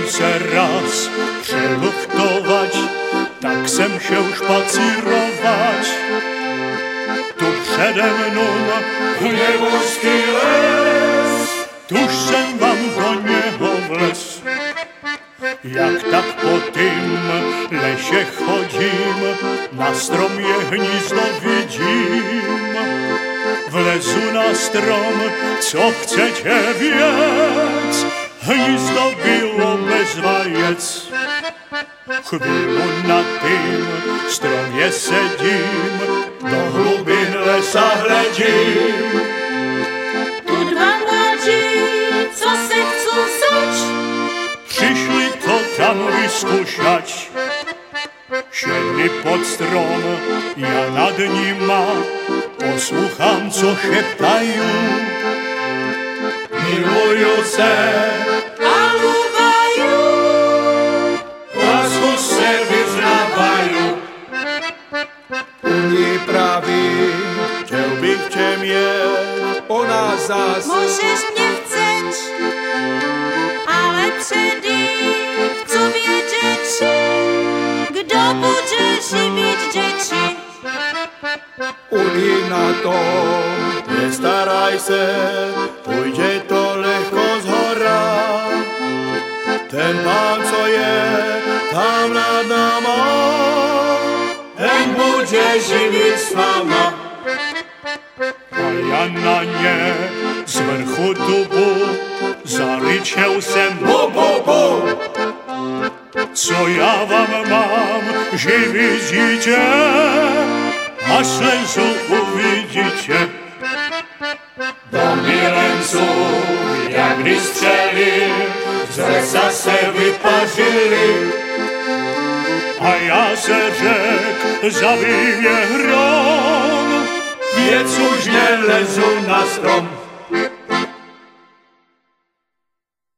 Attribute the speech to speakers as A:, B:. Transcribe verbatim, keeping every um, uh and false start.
A: se raz přeluftować, tak jsem šel špacírovat. Tu přede mnou hněvovský les, tuž jsem vám do něho vles. Jak tak po tým leše chodím, na stromě hnízdo vidím. Vlezu na strom, co chcete věc, hnízdo bylo bez vajec. Chvílu na tým stromě sedím, do hlubin lesa hledím.
B: Tu dva mladí, co se chcú vzač,
A: Přišli to tam vyzkoušať. Šedli pod strom, já nad nima poslouchám, co šeptají. Miluju se
B: a ľúbajú.
A: lásku se vyznávají.
C: Oni praví, chtěl bych tě mět, ona zas.
B: Môžeš mne chceť, ale předtým chcú vědět, či kdo bude živiť děti.
C: Oni na to, nestaraj se, půjde to lehko zhora. Ten pán, co je tam nad náma, ten bude živit s náma.
A: A já na ně z vrchu dubu zaličel jsem bu, bu, bu. Co já vám mám, živý dítě, a slzu uvidíte. Do milenců, jak když střeli, z lesa se vypařili. A já se řek, zabij mě hrom, věc už nelezu na strom.